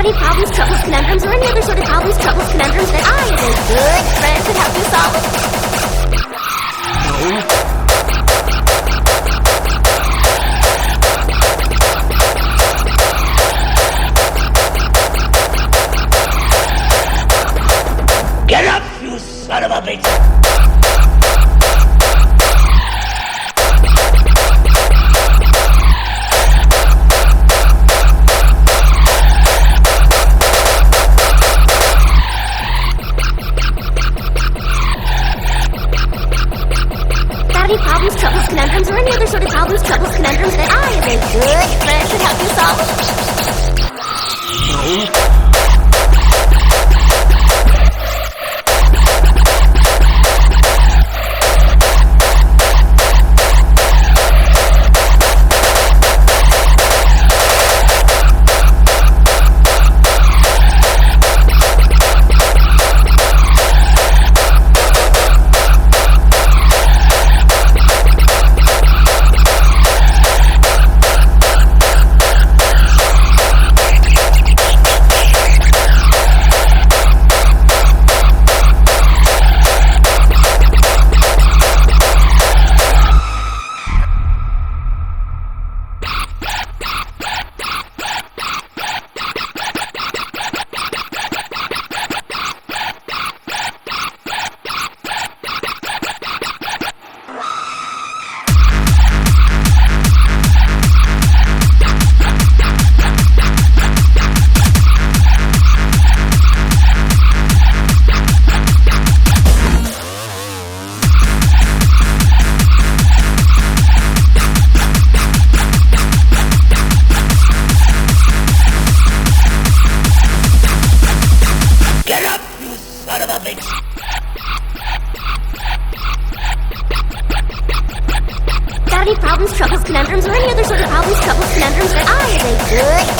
any problems, troubles, conundrums, or any other sort of problems, troubles, conundrums that I, as a good friend, could help you solve? Get up, you son of a bitch! Any problems, troubles, conundrums, or any other sort of problems, troubles, conundrums that I, as a good friend, could help you solve? Got any problems, troubles, conundrums, or any other sort of problems, troubles, conundrums that I, as a good